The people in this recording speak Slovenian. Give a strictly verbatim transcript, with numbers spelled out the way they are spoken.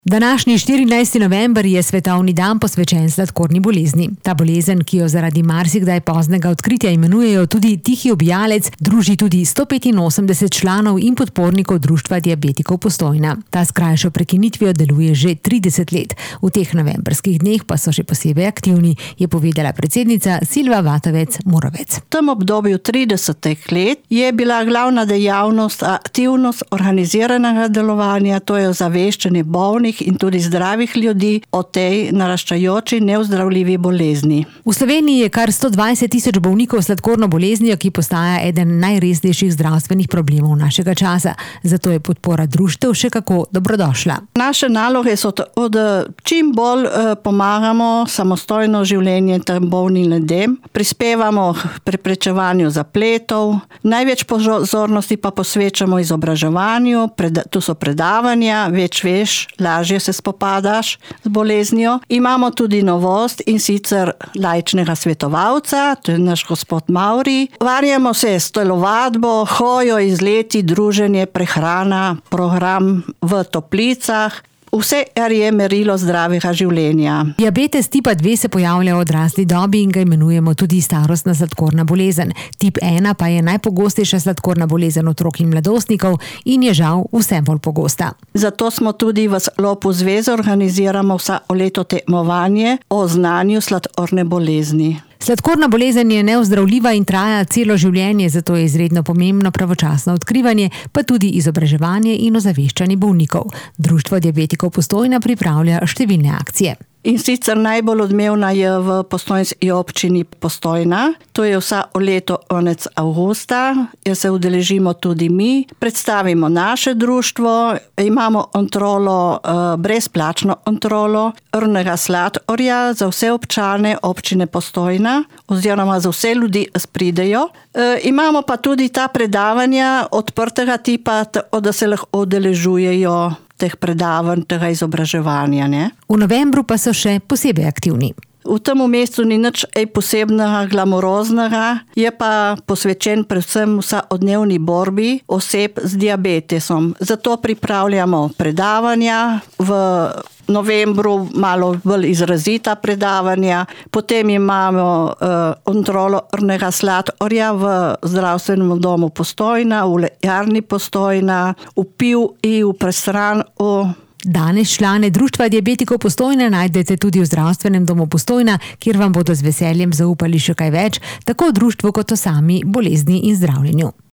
Današnji štirinajsti november je svetovni dan posvečen sladkorni bolezni. Ta bolezen, ki jo zaradi marsikdaj poznega odkritja imenujejo tudi tihi ubijalec, druži tudi sto petinosemdeset članov in podpornikov Društva diabetikov Postojna. Ta s krajšo prekinitvijo deluje že trideset let. V teh novembrskih dneh pa so še posebej aktivni, je povedala predsednica Silva Vatovec-Morovec. V tem obdobju tridesetih let je bila glavna dejavnost aktivnost organiziranega delovanja, to je ozaveščanje bolnih in tudi zdravih ljudi o tej naraščajoči neozdravljivi bolezni. V Sloveniji je kar sto dvajset tisoč bolnikov s sladkorno boleznijo, ki postaja eden najresnejših zdravstvenih problemov našega časa. Zato je podpora društev še kako dobrodošla. Naše naloge so, da čim bolj pomagamo samostojno življenje tem bolnim ljudem, prispevamo k preprečevanju zapletov, največ pozornosti pa posvečamo izobraževanju, tu so predavanja, več veš, lažje se spopadaš z boleznijo. Imamo tudi novost in sicer laičnega svetovalca, to je naš gospod Mauri. Varjamo se s telovadbo, hojo, izleti, druženje, prehrana, program v toplicah. Vse, kar je merilo zdravega življenja. Diabetes tipa dve se pojavlja v odrasli dobi in ga imenujemo tudi starostna sladkorna bolezen. Tip ena pa je najpogostejša sladkorna bolezen otrok in mladostnikov in je žal vse bolj pogosta. Zato smo tudi v sklopu zveze organiziramo vsako leto tekmovanje o znanju sladkorne bolezni. Sladkorna bolezen je neozdravljiva in traja celo življenje, zato je izredno pomembno pravočasno odkrivanje, pa tudi izobraževanje in ozaveščanje bolnikov. Društvo diabetikov Postojna pripravlja številne akcije. In sicer najbolj odmevna je v postojnski občini Postojna. To je vsako leto konec avgusta, jer se udeležimo tudi mi. Predstavimo naše društvo, imamo kontrolo, brezplačno kontrolo krvnega sladkorja za vse občane občine Postojna oziroma za vse ljudi, ki pridejo. Imamo pa tudi ta predavanja odprtega tipa, da se lahko udeležujejo teh predavanj, tega izobraževanja. Ne? V novembru pa so še posebej aktivni. V tem mestu ni nič posebnega, glamuroznega, je pa posvečen predvsem vsakodnevni borbi oseb z diabetesom. Zato pripravljamo predavanja v novembru, malo bolj izrazita predavanja, potem imamo uh, kontrolo krvnega sladkorja v zdravstvenem domu Postojna, v lekarni Postojna, v piv in v prestranku. Danes člane Društva diabetikov Postojna najdete tudi v zdravstvenem domu Postojna, kjer vam bodo z veseljem zaupali še kaj več, tako v društvu kot o sami bolezni in zdravljenju.